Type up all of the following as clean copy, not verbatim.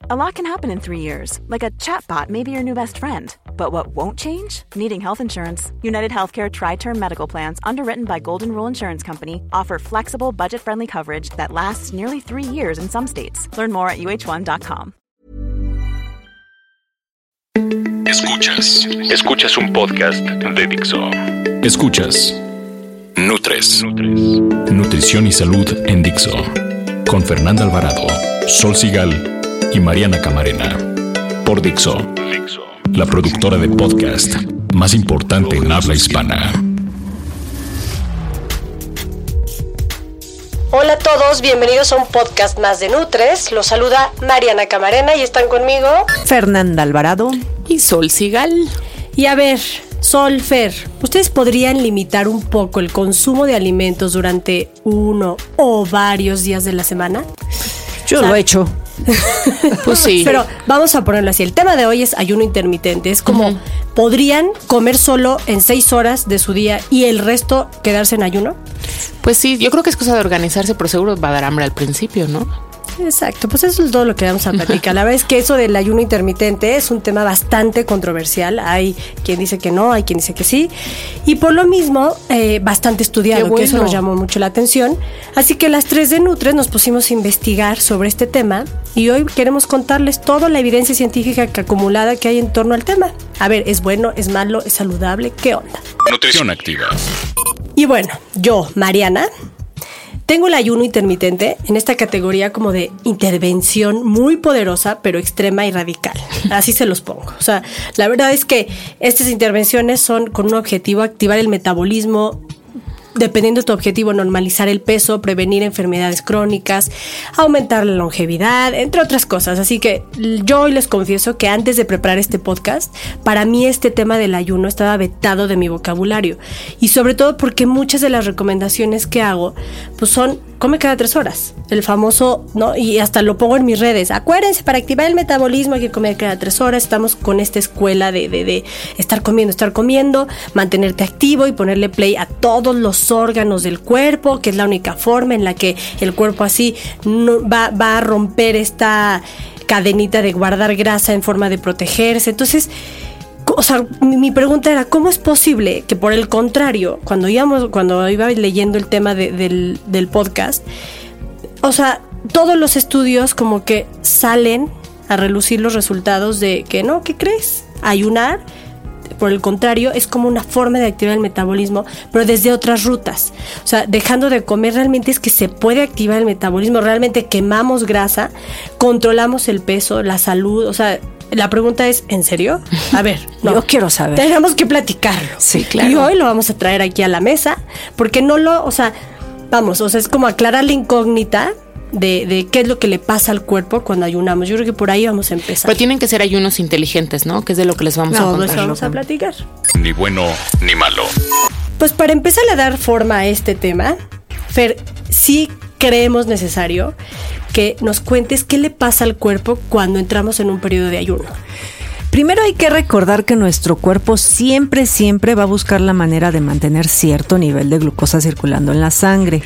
A lot can happen in 3 years, like a chatbot may be your new best friend. But what won't change? Needing health insurance. United Healthcare Tri-Term Medical Plans, underwritten by Golden Rule Insurance Company, offer flexible, budget-friendly coverage that lasts nearly 3 years in some states. Learn more at uh1.com. Escuchas un podcast de Dixo. Escuchas Nutres. Nutrición y salud en Dixo. Con Fernanda Alvarado, Sol Sigal y Mariana Camarena. Por Dixo, la productora de podcast más importante en habla hispana. Hola a todos, bienvenidos a un podcast más de Nutres. Los saluda Mariana Camarena y están conmigo Fernanda Alvarado y Sol Sigal. Y a ver, Sol, Fer, ¿ustedes podrían limitar un poco el consumo de alimentos durante uno o varios días de la semana? Yo lo he hecho. Pues sí. Pero vamos a ponerlo así. El tema de hoy es ayuno intermitente. Es como, ¿podrían comer solo en 6 horas de su día y el resto quedarse en ayuno? Pues sí, yo creo que es cosa de organizarse, pero seguro va a dar hambre al principio, ¿no? Exacto, pues eso es todo lo que vamos a platicar. La verdad es que eso del ayuno intermitente es un tema bastante controversial. Hay quien dice que no, hay quien dice que sí. Y por lo mismo, bastante estudiado, Qué bueno. que eso nos llamó mucho la atención. Así que las 3 de Nutres nos pusimos a investigar sobre este tema y hoy queremos contarles toda la evidencia científica acumulada que hay en torno al tema. A ver, ¿es bueno, es malo, es saludable? ¿Qué onda? Nutrición activa. Y bueno, yo, Mariana, tengo el ayuno intermitente en esta categoría como de intervención muy poderosa, pero extrema y radical. Así se los pongo. O sea, la verdad es que estas intervenciones son con un objetivo: activar el metabolismo, dependiendo de tu objetivo, normalizar el peso, prevenir enfermedades crónicas, aumentar la longevidad, entre otras cosas. Así que yo hoy les confieso que antes de preparar este podcast, para mí este tema del ayuno estaba vetado de mi vocabulario. Y sobre todo porque muchas de las recomendaciones que hago, pues son, come cada 3 horas. El famoso, ¿no? Y hasta lo pongo en mis redes. Acuérdense, para activar el metabolismo hay que comer cada 3 horas. Estamos con esta escuela de estar comiendo, mantenerte activo y ponerle play a todos los órganos del cuerpo, que es la única forma en la que el cuerpo así no, va a romper esta cadenita de guardar grasa en forma de protegerse. Entonces, o sea, mi pregunta era, ¿cómo es posible que por el contrario, cuando iba leyendo el tema del podcast, o sea, todos los estudios como que salen a relucir los resultados de que no, ¿qué crees? Ayunar, por el contrario, es como una forma de activar el metabolismo, pero desde otras rutas. O sea, dejando de comer, realmente es que se puede activar el metabolismo, realmente quemamos grasa, controlamos el peso, la salud. O sea, la pregunta es, ¿en serio? A ver, no. Yo quiero saber. Tenemos que platicarlo. Sí, claro. Y hoy lo vamos a traer aquí a la mesa, porque es como aclarar la incógnita de qué es lo que le pasa al cuerpo cuando ayunamos. Yo creo que por ahí vamos a empezar. Pero tienen que ser ayunos inteligentes, ¿no? Que es de lo que les vamos a contar. Eso vamos a platicar. Ni bueno ni malo. Pues para empezar a dar forma a este tema, Fer, sí creemos necesario que nos cuentes qué le pasa al cuerpo cuando entramos en un periodo de ayuno. Primero hay que recordar que nuestro cuerpo siempre va a buscar la manera de mantener cierto nivel de glucosa circulando en la sangre.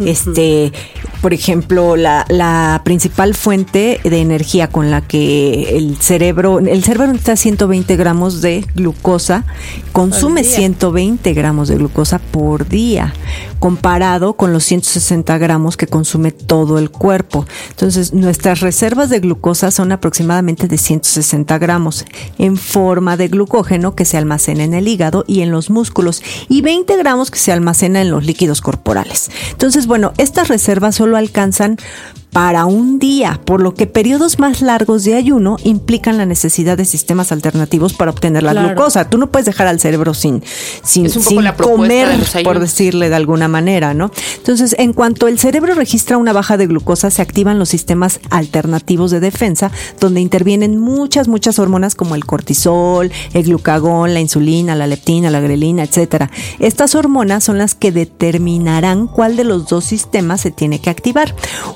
Por ejemplo, la principal fuente de energía con la que el cerebro necesita 120 gramos de glucosa, consume 120 gramos de glucosa por día, comparado con los 160 gramos que consume todo el cuerpo. Entonces, nuestras reservas de glucosa son aproximadamente de 160 gramos en forma de glucógeno que se almacena en el hígado y en los músculos, y 20 gramos que se almacena en los líquidos corporales. Entonces, bueno, estas reservas solo alcanzan para un día, por lo que periodos más largos de ayuno implican la necesidad de sistemas alternativos para obtener la glucosa. Tú no puedes dejar al cerebro sin comer, por decirle de alguna manera, ¿no? Entonces, en cuanto el cerebro registra una baja de glucosa, se activan los sistemas alternativos de defensa, donde intervienen muchas hormonas como el cortisol, el glucagón, la insulina, la leptina, la grelina, etcétera. Estas hormonas son las que determinarán cuál de los dos sistemas se tiene que activar. Uno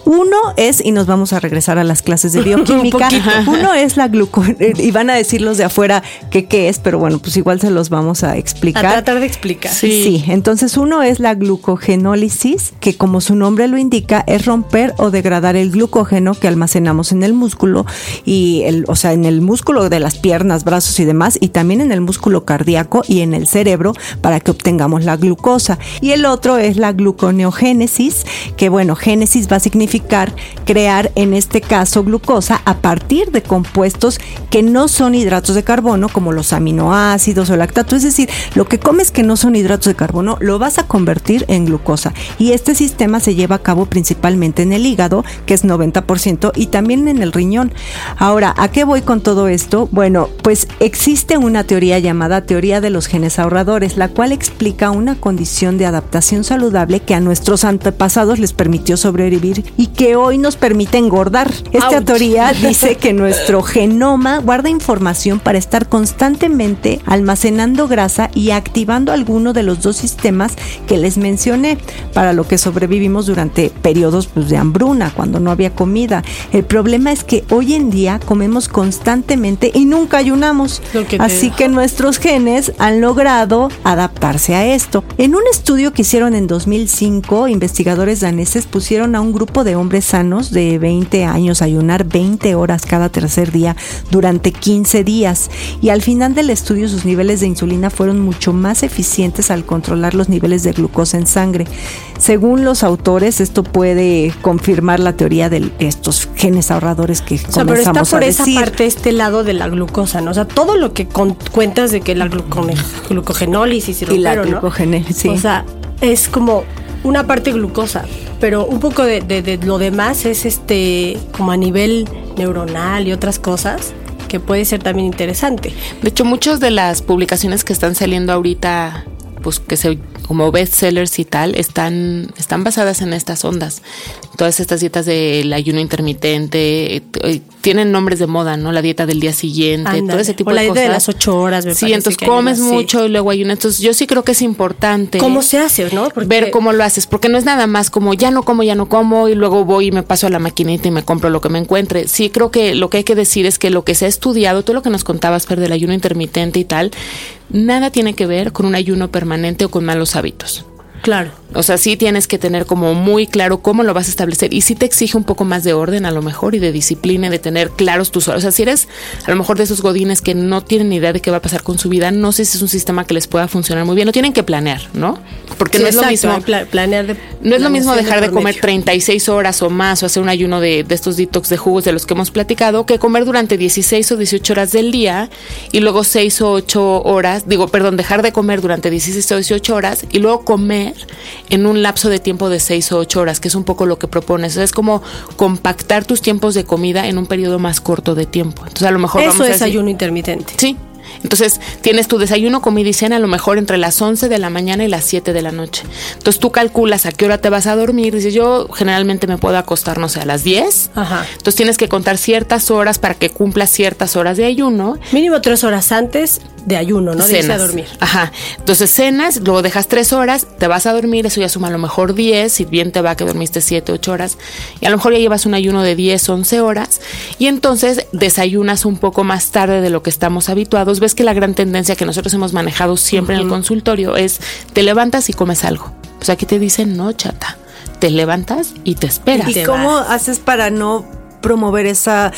es, y nos vamos a regresar a las clases de bioquímica, uno es la y van a decir los de afuera qué es, pero bueno, pues igual se los vamos a explicar. A tratar de explicar. Sí, entonces uno es la glucogenólisis, que como su nombre lo indica, es romper o degradar el glucógeno que almacenamos en el músculo, y en el músculo de las piernas, brazos y demás, y también en el músculo cardíaco y en el cerebro, para que obtengamos la glucosa. Y el otro es la gluconeogénesis, que bueno, génesis va a significar crear, en este caso, glucosa a partir de compuestos que no son hidratos de carbono, como los aminoácidos o lactato. Es decir, lo que comes que no son hidratos de carbono, lo vas a convertir en glucosa. Y este sistema se lleva a cabo principalmente en el hígado, que es 90%, y también en el riñón. Ahora, ¿a qué voy con todo esto? Bueno, pues existe una teoría llamada teoría de los genes ahorradores, la cual explica una condición de adaptación saludable que a nuestros antepasados les permitió sobrevivir y que hoy nos permite engordar. Esta teoría dice que nuestro genoma guarda información para estar constantemente almacenando grasa y activando alguno de los dos sistemas que les mencioné, para lo que sobrevivimos durante periodos de hambruna, cuando no había comida. El problema es que hoy en día comemos constantemente y nunca ayunamos, así que nuestros genes han logrado adaptarse a esto. En un estudio que hicieron en 2005, investigadores daneses pusieron a un grupo de hombres sanos de 20 años a ayunar 20 horas cada tercer día durante 15 días, y al final del estudio sus niveles de insulina fueron mucho más eficientes al controlar los niveles de glucosa en sangre. Según los autores, esto puede confirmar la teoría de estos genes ahorradores que comenzamos a decir. Pero está por esa parte, este lado de la glucosa, ¿no? O sea, todo lo que cuentas de que la glucogenólisis y la glucogénesis, sí. O sea, es como una parte glucosa, pero un poco de lo demás es como a nivel neuronal y otras cosas, que puede ser también interesante. De hecho, muchas de las publicaciones que están saliendo ahorita, pues como bestsellers y tal, están basadas en estas ondas. Todas estas dietas del ayuno intermitente tienen nombres de moda, ¿no? La dieta del día siguiente, Ándale. todo ese tipo o de la cosas. De las 8 horas, me sí, entonces comes mucho y luego ayunas. Entonces yo sí creo que es importante cómo se hace, ¿no? Porque ver cómo lo haces, porque no es nada más como ya no como y luego voy y me paso a la maquinita y me compro lo que me encuentre. Sí creo que lo que hay que decir es que lo que se ha estudiado, todo lo que nos contabas, Fer, del ayuno intermitente y tal, nada tiene que ver con un ayuno permanente o con malos hábitos. Claro. O sea, sí tienes que tener como muy claro cómo lo vas a establecer, y sí te exige un poco más de orden a lo mejor, y de disciplina, y de tener claros tus horas. O sea, si eres a lo mejor de esos godines que no tienen ni idea de qué va a pasar con su vida, no sé si es un sistema que les pueda funcionar muy bien. Lo tienen que planear, ¿no? Porque sí, no es exacto, lo mismo no es lo mismo dejar de comer 36 horas o más, o hacer un ayuno de estos detox de jugos de los que hemos platicado, que comer durante 16 o 18 horas del día y luego 6 o 8 horas, dejar de comer durante 16 o 18 horas y luego comer en un lapso de tiempo de 6 o 8 horas, que es un poco lo que propones. O sea, es como compactar tus tiempos de comida en un periodo más corto de tiempo. Entonces, a lo mejor eso es ayuno intermitente. Sí. Entonces, tienes tu desayuno, comida y cena a lo mejor entre las 11 de la mañana y las 7 de la noche. Entonces, tú calculas a qué hora te vas a dormir. Dices, yo generalmente me puedo acostar, no sé, a las 10. Ajá. Entonces, tienes que contar ciertas horas para que cumplas ciertas horas de ayuno. Mínimo 3 horas antes de ayuno, ¿no? De irse a dormir. Ajá. Entonces, cenas, luego dejas 3 horas, te vas a dormir, eso ya suma a lo mejor 10, si bien te va que dormiste 7, 8 horas. Y a lo mejor ya llevas un ayuno de 10, 11 horas. Y entonces, desayunas un poco más tarde de lo que estamos habituados. Ves que la gran tendencia que nosotros hemos manejado siempre en el consultorio es te levantas y comes algo. Pues aquí te dicen, no, chata, te levantas y te esperas. ¿Y cómo haces para no promover esa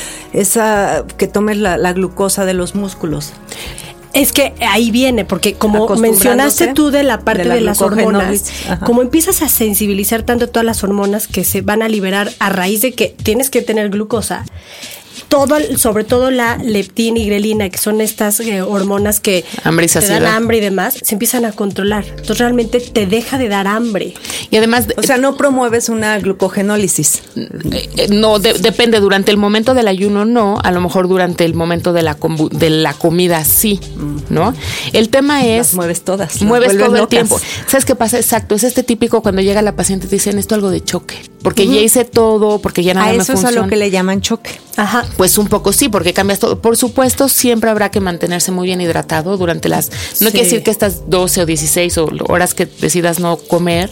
que tomes la glucosa de los músculos? Es que ahí viene, porque como mencionaste tú de la parte de las hormonas, como empiezas a sensibilizar tanto todas las hormonas que se van a liberar a raíz de que tienes que tener glucosa, sobre todo la leptina y grelina, que son estas hormonas que te dan hambre y demás, se empiezan a controlar. Entonces realmente te deja de dar hambre. Y además, o sea, no promueves una glucogenólisis. No, depende. Durante el momento del ayuno no, a lo mejor durante el momento de la comida sí, ¿no? El tema es... Las mueves todas. Mueves todo el tiempo. ¿Sabes qué pasa? Exacto, es este típico cuando llega la paciente te dicen esto algo de choque, porque ya hice todo, porque ya nada me funciona. A eso es a lo que le llaman choque. Ajá. Pues un poco sí, porque cambias todo. Por supuesto, siempre habrá que mantenerse muy bien hidratado durante no quiere decir que estas 12 o 16 horas que decidas no comer,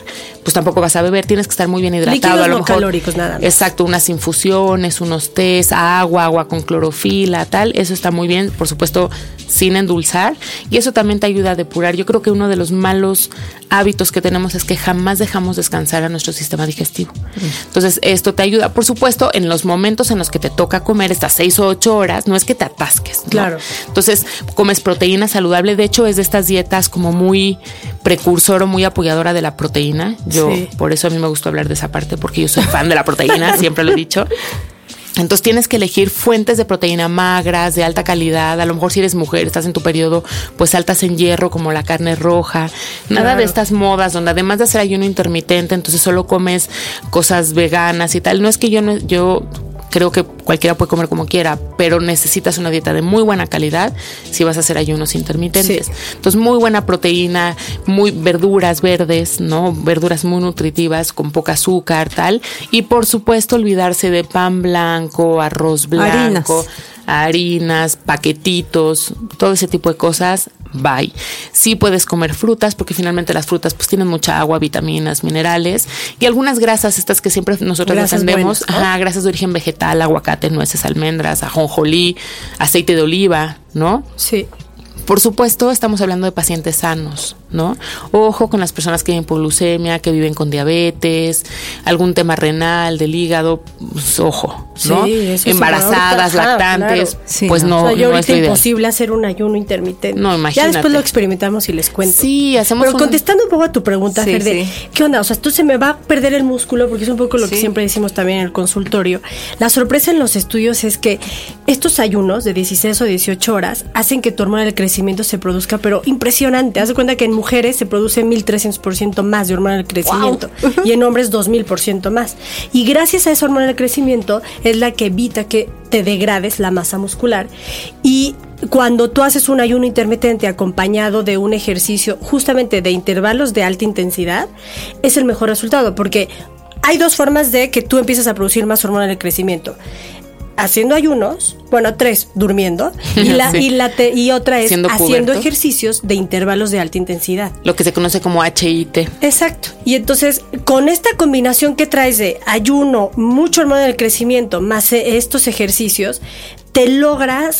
pues tampoco vas a beber, tienes que estar muy bien hidratado. Líquidos a lo no mejor, calóricos, nada más. Exacto, unas infusiones, unos tés, agua con clorofila, tal, eso está muy bien, por supuesto, sin endulzar, y eso también te ayuda a depurar. Yo creo que uno de los malos hábitos que tenemos es que jamás dejamos descansar a nuestro sistema digestivo. Entonces, esto te ayuda. Por supuesto, en los momentos en los que te toca comer estas 6 o 8 horas, no es que te atasques, ¿no? Claro. Entonces, comes proteína saludable. De hecho, es de estas dietas como muy precursor o muy apoyadora de la proteína. Yo, por eso a mí me gusta hablar de esa parte, porque yo soy fan de la proteína, siempre lo he dicho. Entonces tienes que elegir fuentes de proteína magras, de alta calidad. A lo mejor si eres mujer, estás en tu periodo, pues altas en hierro, como la carne roja. Nada de estas modas donde además de hacer ayuno intermitente, entonces solo comes cosas veganas y tal. No es que yo creo que cualquiera puede comer como quiera, pero necesitas una dieta de muy buena calidad si vas a hacer ayunos intermitentes. Sí. Entonces, muy buena proteína, muy verduras verdes, ¿no? Verduras muy nutritivas, con poca azúcar, tal. Y por supuesto, olvidarse de pan blanco, arroz blanco, harinas, paquetitos, todo ese tipo de cosas. Bye. Sí puedes comer frutas, porque finalmente las frutas pues tienen mucha agua, vitaminas, minerales y algunas grasas, estas que siempre nosotros defendemos, grasas de origen vegetal, aguacate, nueces, almendras, ajonjolí, aceite de oliva, ¿no? Sí. Por supuesto, estamos hablando de pacientes sanos, ¿no? Ojo con las personas que tienen hipoglucemia, que viven con diabetes, algún tema renal, del hígado, pues, ojo, ¿no? Sí, embarazadas, lactantes, claro. Sí, pues no, o sea, yo no es lo ideal. Imposible hacer un ayuno intermitente. No, imagínate. Ya después lo experimentamos y les cuento. Sí, hacemos. Pero contestando un poco a tu pregunta, Fer, ¿qué onda? O sea, tú se me va a perder el músculo, porque es un poco lo que siempre decimos también en el consultorio. La sorpresa en los estudios es que estos ayunos de 16 o 18 horas hacen que tu hormona del crecimiento se produzca, pero impresionante. Haz de cuenta que en mujeres se produce 1,300% más de hormona del crecimiento, wow. Y en hombres 2,000% más. Y gracias a esa hormona del crecimiento es la que evita que te degrades la masa muscular. Y cuando tú haces un ayuno intermitente acompañado de un ejercicio justamente de intervalos de alta intensidad, es el mejor resultado, porque hay dos formas de que tú empieces a producir más hormona del crecimiento. Haciendo ayunos, bueno, 3, durmiendo, y otra es haciendo ejercicios de intervalos de alta intensidad. Lo que se conoce como HIIT. Exacto. Y entonces, con esta combinación que traes de ayuno, mucho hormona del crecimiento, más estos ejercicios, te logras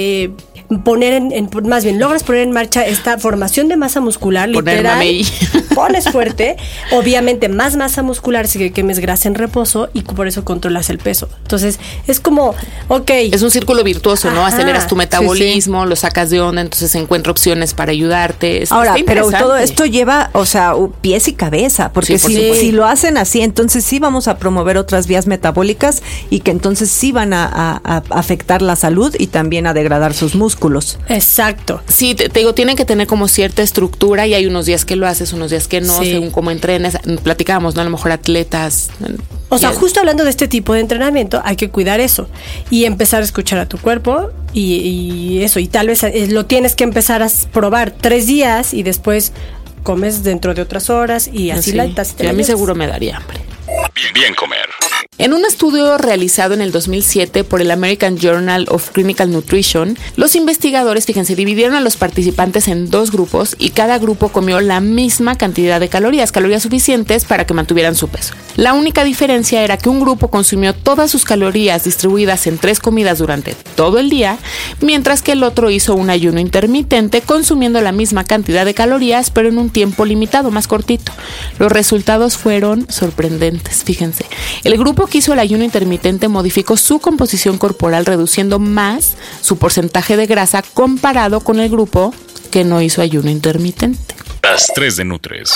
logras poner en marcha esta formación de masa muscular, literal. Pones fuerte, obviamente más masa muscular, si que quemes grasa en reposo y por eso controlas el peso. Entonces, es como, es un círculo virtuoso, ¿no? Aceleras tu metabolismo, lo sacas de onda, entonces encuentra opciones para ayudarte. Ahora, pero todo esto lleva, pies y cabeza, porque si lo hacen así, entonces sí vamos a promover otras vías metabólicas y que entonces sí van a afectar la salud y también a degradar sus músculos. Exacto. Sí, te digo, tienen que tener como cierta estructura y hay unos días que lo haces, unos días que no, según cómo entrenes. Platicábamos, ¿no? A lo mejor atletas. O sea, justo hablando de este tipo de entrenamiento, hay que cuidar eso y empezar a escuchar a tu cuerpo y eso. Y tal vez lo tienes que empezar a probar 3 días y después comes dentro de otras horas y así a mí seguro me daría hambre. Bien comer. En un estudio realizado en el 2007 por el American Journal of Clinical Nutrition, los investigadores, fíjense, dividieron a los participantes en 2 grupos y cada grupo comió la misma cantidad de calorías suficientes para que mantuvieran su peso. La única diferencia era que un grupo consumió todas sus calorías distribuidas en 3 comidas durante todo el día, mientras que el otro hizo un ayuno intermitente consumiendo la misma cantidad de calorías, pero en un tiempo limitado, más cortito. Los resultados fueron sorprendentes, fíjense. El grupo que hizo el ayuno intermitente modificó su composición corporal, reduciendo más su porcentaje de grasa comparado con el grupo que no hizo ayuno intermitente. Las 3 de Nutres.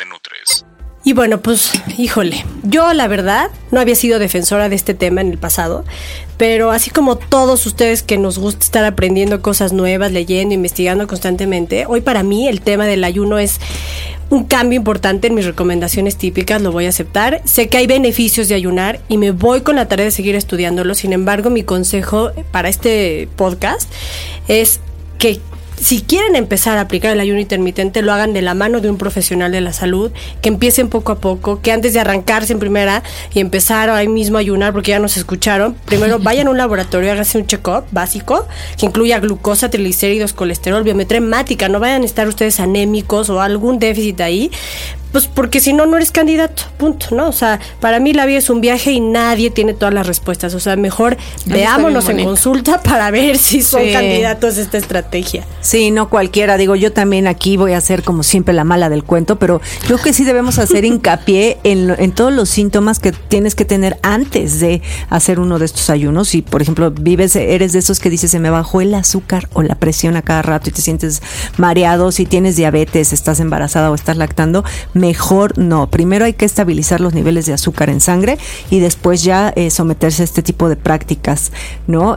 Y bueno, pues, híjole, yo la verdad no había sido defensora de este tema en el pasado, pero así como todos ustedes que nos gusta estar aprendiendo cosas nuevas, leyendo, investigando constantemente, hoy para mí el tema del ayuno es un cambio importante en mis recomendaciones típicas, lo voy a aceptar. Sé que hay beneficios de ayunar y me voy con la tarea de seguir estudiándolo. Sin embargo, mi consejo para este podcast es que si quieren empezar a aplicar el ayuno intermitente, lo hagan de la mano de un profesional de la salud, que empiecen poco a poco, que antes de arrancarse en primera y empezar ahí mismo a ayunar, porque ya nos escucharon, primero vayan a un laboratorio, háganse un check-up básico, que incluya glucosa, triglicéridos, colesterol, biometría hemática, no vayan a estar ustedes anémicos o algún déficit ahí, Pues porque si no, no eres candidato, punto, ¿no? O sea, para mí la vida es un viaje y nadie tiene todas las respuestas. O sea, mejor veámonos en consulta para ver si son candidatos a esta estrategia. Sí, no cualquiera. Digo, yo también aquí voy a ser como siempre la mala del cuento, pero yo creo que sí debemos hacer hincapié en todos los síntomas que tienes que tener antes de hacer uno de estos ayunos. Si, por ejemplo, eres de esos que dices, se me bajó el azúcar o la presión a cada rato y te sientes mareado, si tienes diabetes, estás embarazada o estás lactando, mejor no. Primero hay que estabilizar los niveles de azúcar en sangre y después ya someterse a este tipo de prácticas, ¿no?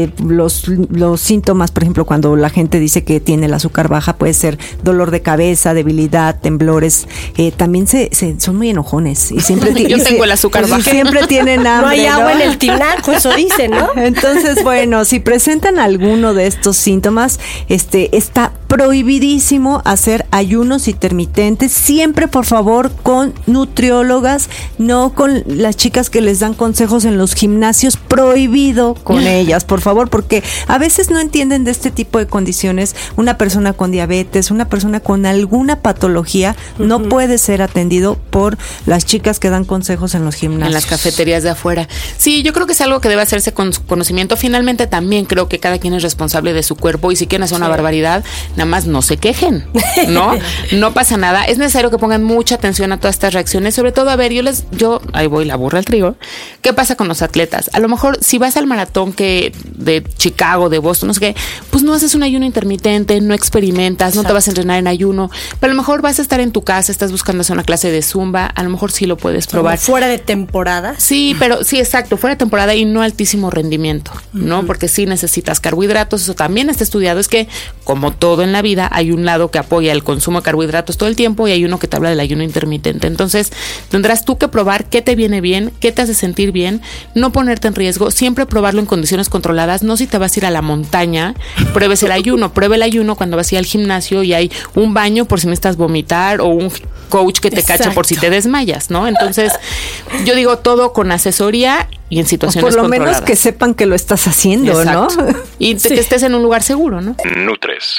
Los síntomas, por ejemplo, cuando la gente dice que tiene el azúcar baja, puede ser dolor de cabeza, debilidad, temblores. También son muy enojones y siempre yo tengo el azúcar baja. Siempre tienen hambre. No hay agua en el tinaco, eso dicen, ¿no? Entonces, bueno, si presentan alguno de estos síntomas, está prohibidísimo hacer ayunos intermitentes, siempre por favor con nutriólogas, no con las chicas que les dan consejos en los gimnasios, prohibido con ellas, por favor, porque a veces no entienden de este tipo de condiciones. Una persona con diabetes, una persona con alguna patología no puede ser atendido por las chicas que dan consejos en los gimnasios. En las cafeterías de afuera. Sí, yo creo que es algo que debe hacerse con su conocimiento. Finalmente también creo que cada quien es responsable de su cuerpo y si quieren hacer una barbaridad, nada más no se quejen, ¿no? No pasa nada. Es necesario que pongan mucha atención a todas estas reacciones, sobre todo, a ver, yo ahí voy la burra al trigo. ¿Qué pasa con los atletas? A lo mejor si vas al maratón de Chicago, de Boston, no sé qué, pues no haces un ayuno intermitente, no experimentas, Exacto. No te vas a entrenar en ayuno, pero a lo mejor vas a estar en tu casa, estás buscando hacer una clase de Zumba, a lo mejor sí lo puedes probar. Fuera de temporada. Sí, pero sí, exacto, fuera de temporada y no altísimo rendimiento, ¿no? Porque sí necesitas carbohidratos, eso también está estudiado, es que como todo en la vida, hay un lado que apoya el consumo de carbohidratos todo el tiempo y hay uno que te habla del ayuno intermitente. Entonces, tendrás tú que probar qué te viene bien, qué te hace sentir bien, no ponerte en riesgo, siempre probarlo en condiciones controladas, no si te vas a ir a la montaña, pruebes el ayuno, pruebe el ayuno cuando vas a ir al gimnasio y hay un baño por si necesitas vomitar o un coach que te cacha por si te desmayas, ¿no? Entonces, yo digo todo con asesoría y en situaciones controladas. Por lo menos que sepan que lo estás haciendo, Exacto. ¿no? Y que estés en un lugar seguro, ¿no? Nutres.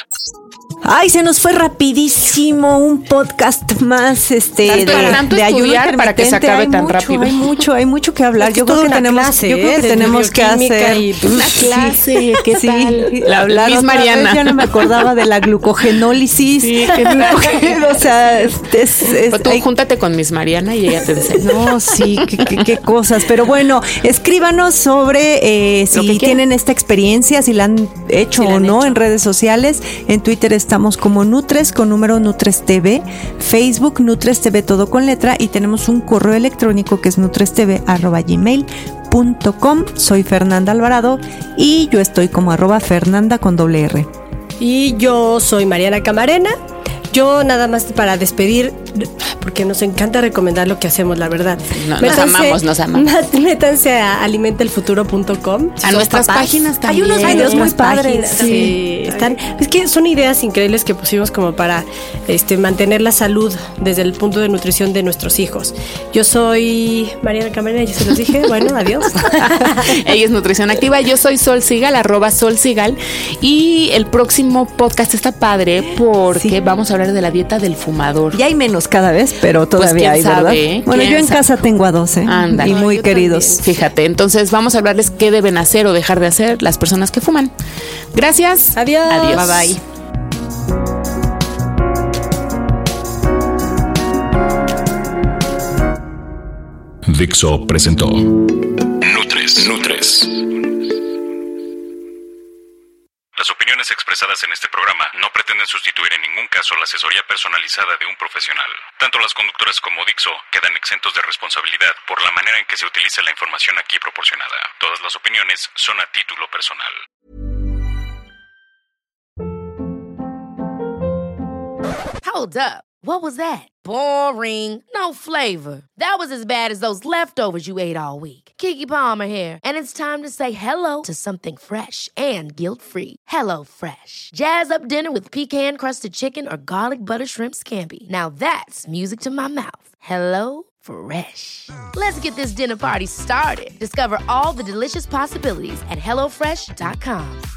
Ay, se nos fue rapidísimo un podcast más de ayuda para que se acabe tan rápido. Hay mucho que hablar. Yo creo que tenemos que hacer una clase, ¿qué tal? Hablar Miss Mariana. Ya no me acordaba de la glucogenólisis. Sí, o sea, tú júntate con Miss Mariana y ella te enseña. No, sí, qué cosas. Pero bueno, escríbanos sobre si tienen esta experiencia, si la han hecho o no en redes sociales. En Twitter estamos como Nutres con número Nutres TV, Facebook Nutres TV todo con letra y tenemos un correo electrónico que es nutrestv@gmail.com. Soy Fernanda Alvarado y yo estoy como @Fernanda con @R. Y yo soy Mariana Camarena. Yo nada más para despedir, porque nos encanta recomendar lo que hacemos, la verdad. No, nos amamos. Métanse a alimentelfuturo.com. A nuestras páginas también. Hay unos videos muy padres. Sí. Es que son ideas increíbles que pusimos como para mantener la salud desde el punto de nutrición de nuestros hijos. Yo soy Mariana Camarena, ya se los dije. Bueno, adiós. Ella es Nutrición Activa. Yo soy Sol Sigal, @Sol Sigal. Y el próximo podcast está padre porque vamos a hablar de la dieta del fumador. Ya hay menos cada vez, pero todavía hay, ¿verdad? Bueno, yo en casa tengo a 2, y muy queridos. También. Fíjate, entonces vamos a hablarles qué deben hacer o dejar de hacer las personas que fuman. Gracias. Adiós. Bye bye. Dixo presentó Nutres. Las opiniones expresadas en este programa no pretenden sustituir en ningún caso la asesoría personalizada de un profesional. Tanto las conductoras como Dixo quedan exentos de responsabilidad por la manera en que se utiliza la información aquí proporcionada. Todas las opiniones son a título personal. Hold up. What was that? Boring. No flavor. That was as bad as those leftovers you ate all week. Keke Palmer here, and it's time to say hello to something fresh and guilt-free. Hello Fresh. Jazz up dinner with pecan-crusted chicken or garlic butter shrimp scampi. Now that's music to my mouth. Hello Fresh. Let's get this dinner party started. Discover all the delicious possibilities at HelloFresh.com.